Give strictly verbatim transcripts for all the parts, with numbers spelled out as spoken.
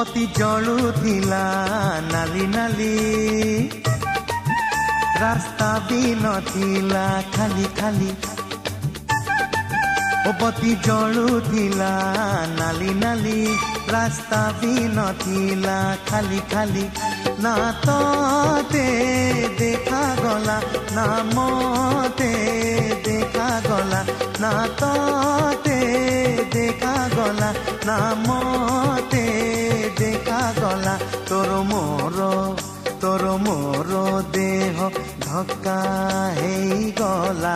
बती जलुथिला नाली नाली रास्ता भी नथिला खाली खाली बती जलुथिला नाली नाली रास्ता भी नथिला खाली खाली ना ते देखा गला ना मते देखा गला ना ते देखा गला ना मते देखा गला तोर मोर तोर मोर देह धक्का हे गला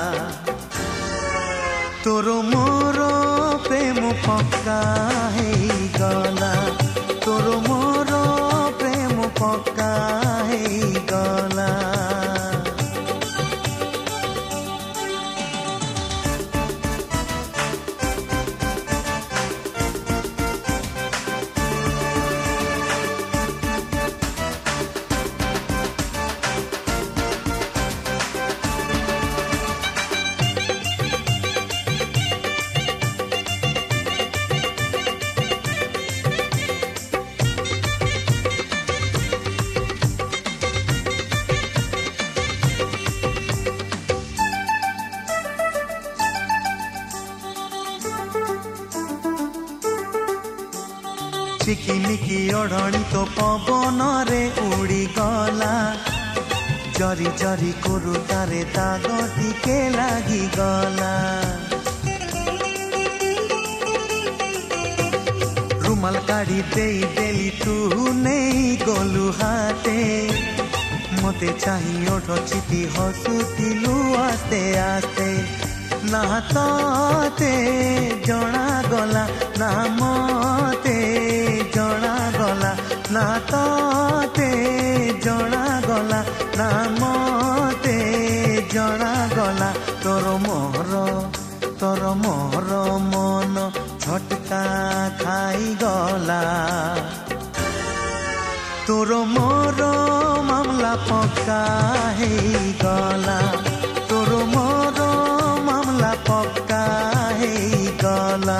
तोर मोर प्रेम पक्का हे गला तोर मोर प्रेम पक्का हे गला चिकिमिकी ओढ़णी तो पवन रे उड़ी गला जरी जरी कुरुतारे दाग टिके लागी गला रुमाल काढ़ी देई देली तू नहीं गलु हाथे मते चाही ओठ चिपी हसुथिलु आस्ते आस्ते ना ते जना गला ना मते जना गला ना ते जना गला ना मते जना गला तोर मोर तोर मोर मन झटका खाई गला तोर मोर मामला पक्का हे गला तोर मोर मामला पक्का हे गला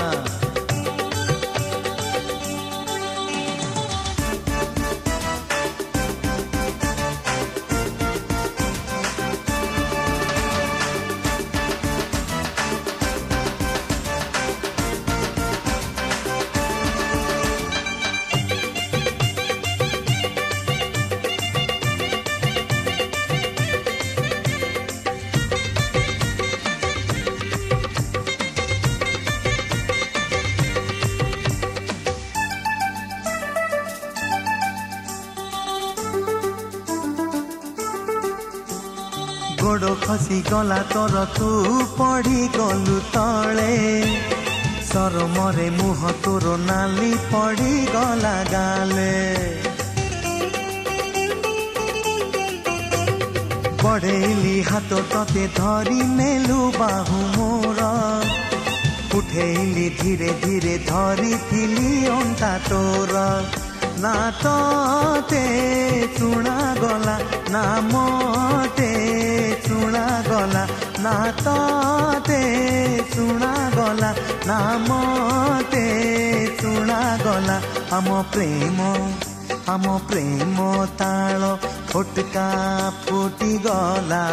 गोड़ खसी गला तोर तू पड़ी गलु तले सरमरे मुह तोर नाली पड़ी गला गाले बढ़ेली हाथ तते धरी नेलु बाहु मोर उठेली धीरे धीरे धरी थिली अंटा तोर ना ते चुना गला ना मते चुना गला ना ते चुना गला ना मते चुना गला आम प्रेम आम प्रेम ताल फुटका फुटी गला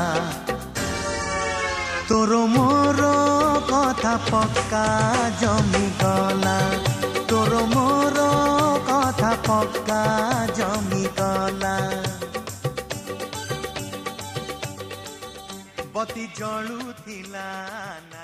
तोर मोर कथा पक्का जमी गला तोर मोर कथा पक्का जमी गला बती जलुथिला।